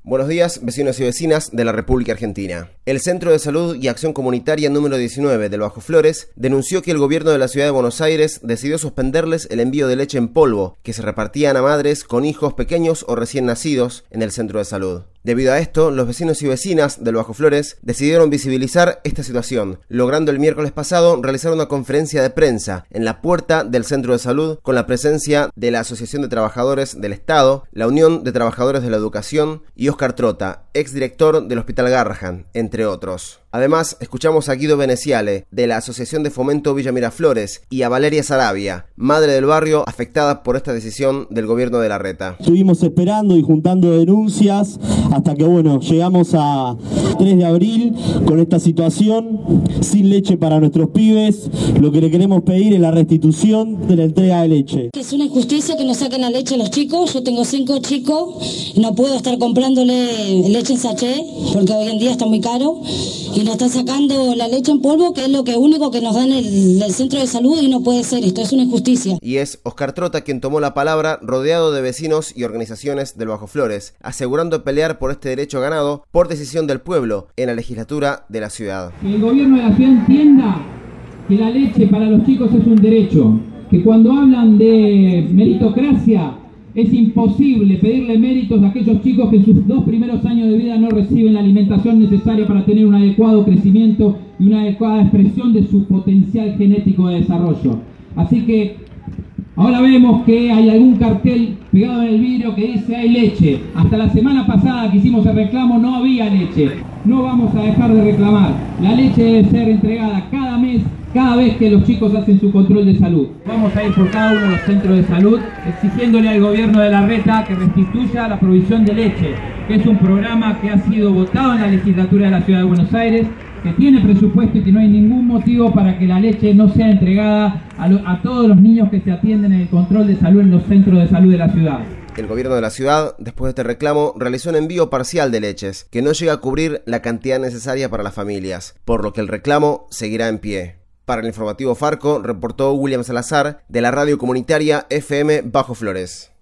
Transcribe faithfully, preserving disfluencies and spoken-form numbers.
Buenos días, vecinos y vecinas de la República Argentina. El Centro de Salud y Acción Comunitaria número diecinueve del Bajo Flores denunció que el gobierno de la ciudad de Buenos Aires decidió suspenderles el envío de leche en polvo que se repartían a madres con hijos pequeños o recién nacidos en el centro de salud. Debido a esto, los vecinos y vecinas del Bajo Flores decidieron visibilizar esta situación, logrando el miércoles pasado realizar una conferencia de prensa en la puerta del centro de salud con la presencia de la Asociación de Trabajadores del Estado, la Unión de Trabajadores de la Educación y Oscar Trota, exdirector del Hospital Garrahan, entre otros. Además, escuchamos a Guido Veneciale, de la Asociación de Fomento Villa Miraflores, y a Valeria Sarabia, madre del barrio afectada por esta decisión del gobierno de Larreta. Estuvimos esperando y juntando denuncias hasta que, bueno, llegamos a tres de abril con esta situación, sin leche para nuestros pibes. Lo que le queremos pedir es la restitución de la entrega de leche. Es una injusticia que nos saquen la leche a los chicos. Yo tengo cinco chicos, no puedo estar comprándole leche en sachet, porque hoy en día está muy caro. Y nos están sacando la leche en polvo, que es lo que único que nos dan el, el centro de salud, y no puede ser esto, es una injusticia. Y es Oscar Trota quien tomó la palabra, rodeado de vecinos y organizaciones del Bajo Flores, asegurando pelear por este derecho ganado por decisión del pueblo en la legislatura de la ciudad. Que el gobierno de la ciudad entienda que la leche para los chicos es un derecho, que cuando hablan de meritocracia, es imposible pedirle méritos a aquellos chicos que en sus dos primeros años de vida no reciben la alimentación necesaria para tener un adecuado crecimiento y una adecuada expresión de su potencial genético de desarrollo. Así que ahora vemos que hay algún cartel pegado en el vidrio que dice hay leche. Hasta la semana pasada que hicimos el reclamo no había leche. No vamos a dejar de reclamar. La leche debe ser entregada cada mes, cada vez que los chicos hacen su control de salud. Vamos a ir por cada uno de los centros de salud exigiéndole al gobierno de Larreta que restituya la provisión de leche, que es un programa que ha sido votado en la legislatura de la ciudad de Buenos Aires, que tiene presupuesto y que no hay ningún motivo para que la leche no sea entregada a, lo, a todos los niños que se atienden en el control de salud en los centros de salud de la ciudad. El gobierno de la ciudad, después de este reclamo, realizó un envío parcial de leches, que no llega a cubrir la cantidad necesaria para las familias, por lo que el reclamo seguirá en pie. Para el informativo Farco, reportó William Salazar, de la radio comunitaria F M Bajo Flores.